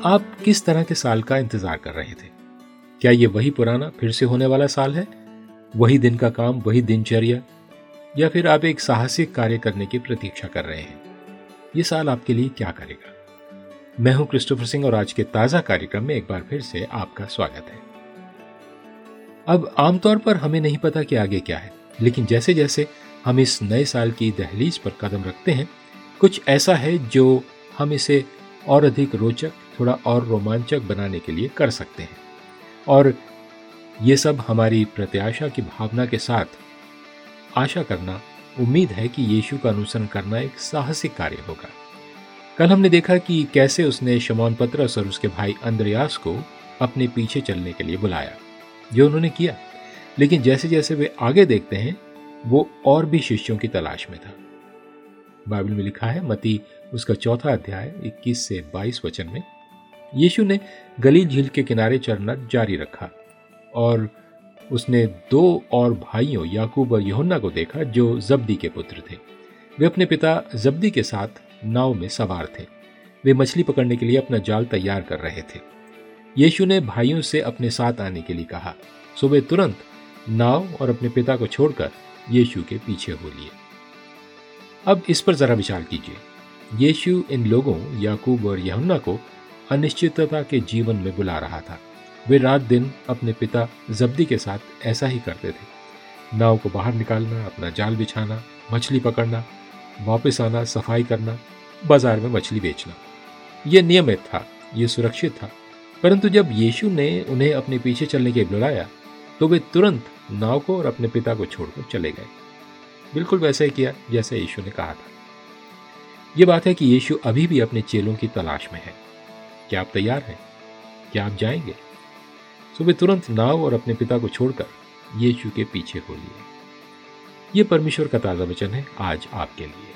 आप किस तरह के साल का इंतजार कर रहे थे? क्या ये वही पुराना फिर से होने वाला साल है? वही दिन का काम, वही दिनचर्या, या फिर आप एक साहसिक कार्य करने की प्रतीक्षा कर रहे हैं? ये साल आपके लिए क्या करेगा? मैं हूं क्रिस्टोफर सिंह और आज के ताजा कार्यक्रम में एक बार फिर से आपका स्वागत है। अब आमतौर पर हमें नहीं पता कि आगे क्या है, लेकिन जैसे जैसे हम इस नए साल की दहलीज पर कदम रखते हैं, कुछ ऐसा है जो हम इसे और अधिक रोचक, थोड़ा और रोमांचक बनाने के लिए कर सकते हैं। और ये सब हमारी प्रत्याशा की भावना के साथ आशा करना, उम्मीद है कि यीशु का अनुसरण करना एक साहसिक कार्य होगा। कल हमने देखा कि कैसे उसने शमौन पतरस और उसके भाई अंद्रयास को अपने पीछे चलने के लिए बुलाया, जो उन्होंने किया। लेकिन जैसे जैसे वे आगे देखते हैं, वो और भी शिष्यों की तलाश में था। बाइबल में लिखा है, मत्ती उसका 4 अध्याय 21 से 22 वचन में, यीशु ने गलील झील के किनारे चलना जारी रखा और उसने 2 और भाइयों याकूब और यूहन्ना को देखा जो जब्दी के पुत्र थे। वे अपने पिता जब्दी के साथ नाव में सवार थे। वे मछली पकड़ने के लिए अपना जाल तैयार कर रहे थे। यीशु ने भाइयों से अपने साथ आने के लिए कहा, सो वे तुरंत नाव और अपने पिता को छोड़कर यीशु के पीछे हो लिए। अब इस पर जरा विचार कीजिए। यीशु इन लोगों याकूब और यूहन्ना को अनिश्चितता के जीवन में बुला रहा था। वे रात दिन अपने पिता जब्दी के साथ ऐसा ही करते थे। नाव को बाहर निकालना, अपना जाल बिछाना, मछली पकड़ना, वापस आना, सफाई करना, बाजार में मछली बेचना। यह नियमित था, यह सुरक्षित था। परंतु जब यीशु ने उन्हें अपने पीछे चलने के लिए बुलाया, तो वे तुरंत नाव को और अपने पिता को छोड़कर चले गए। बिल्कुल वैसा ही किया जैसे यीशु ने कहा था। यह बात है कि यीशु अभी भी अपने चेलों की तलाश में है। क्या आप तैयार हैं? क्या आप जाएंगे? सो वे तुरंत नाव और अपने पिता को छोड़कर यीशु के पीछे हो लिए। यह परमेश्वर का ताजा वचन है आज आपके लिए।